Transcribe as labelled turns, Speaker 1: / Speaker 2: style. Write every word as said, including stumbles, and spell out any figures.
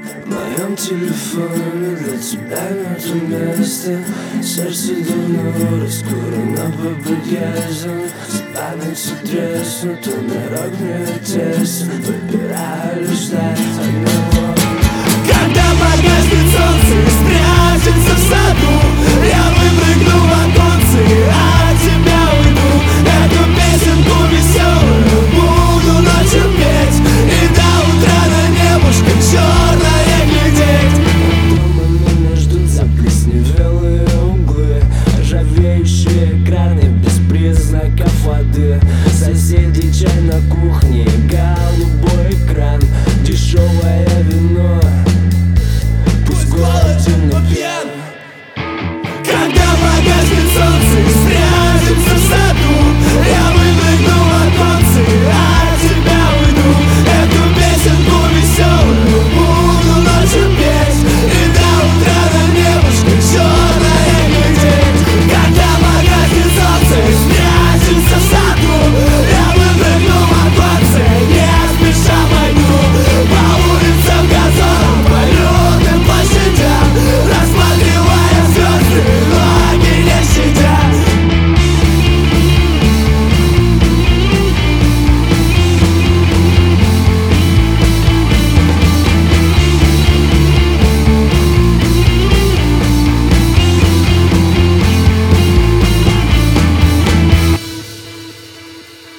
Speaker 1: В моем телефоне для тебя нету места. Сердце давно раскурено по багажам. С памятью треснут, он дорог мне тесно. Выбираю ждать,